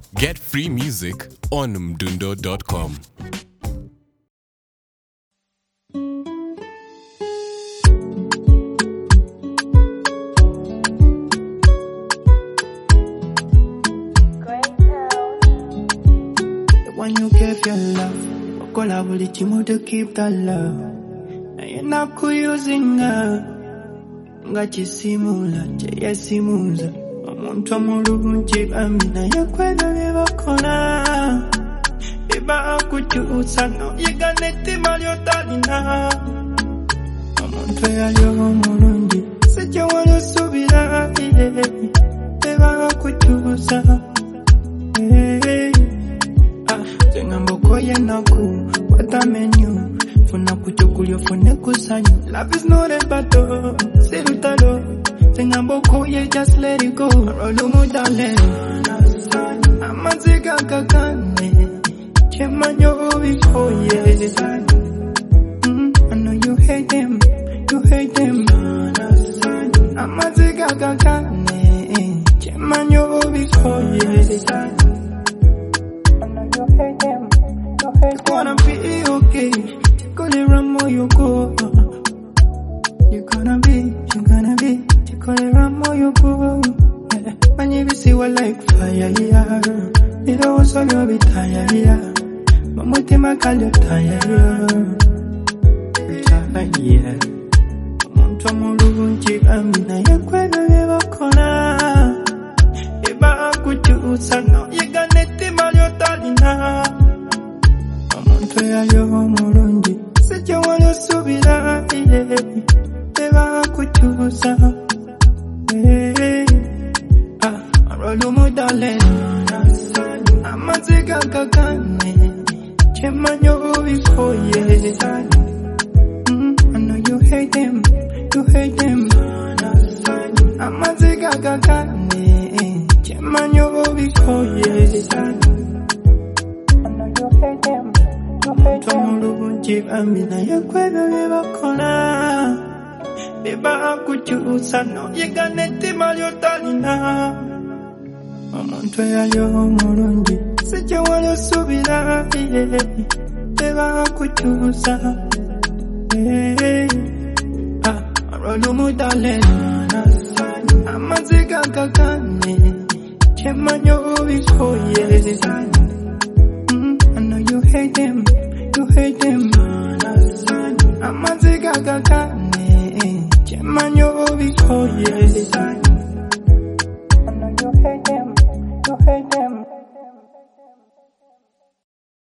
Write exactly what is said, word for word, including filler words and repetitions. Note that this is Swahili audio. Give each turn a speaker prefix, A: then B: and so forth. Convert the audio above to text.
A: Get free music on mdundo dot com.
B: When you give your love, collaborate you to keep that love. Now you're not using her. Ngachi simula, chaya simuza. Omuntu omulungi bamina yakwera bebakona. Eba akukyusa no yigana ettima lyotalina. Omuntu eyali omulungi sijja wali osubira. Eba akukyusa. Zengambokoye naku, what a menu. Funa kuchokulyo fune kusanyo. Love is not a battle, sirutalo. Zengambokoye, just let it go. Rolumu dale. Amaziga kakane. Chemanyo ubikoye. I know you hate them, you hate them. Amaziga kakane. Chemanyo ubikoye. It's gonna be okay. You're gonna run more, you go. You're gonna be, you're gonna be. You're gonna run more, you go. When you see what like fire, yeah. It also you'll be tired, yeah. But my team I call you tired, yeah. Tired, yeah. Monto mulungi amina yakwena bebakona. Eba akukyusa no yigana ettima lyotalina. Omuntu eyali omulungi sijja wali osubira. Eba akukyusa. Rolumu dale. Amaziga gagane. Chemanyo ubikoye. I know you hate them, you hate them. Amaziga gagane. Chemanyo ubikoye. I know you hate them, you hate them. Tomulungi bamina yakwera bebakona. Eba akukyusa no yigana ettima lyotalina. Omuntu eyali omulungi sijja wali osubira. Eba akukyusa. Rolumu dale. Amaziga gagane. Chemanyo ubikoye. I know you hate them, you hate them. Amaziga gagane. Chemanyo ubikoye. I know you hate them, you hate them.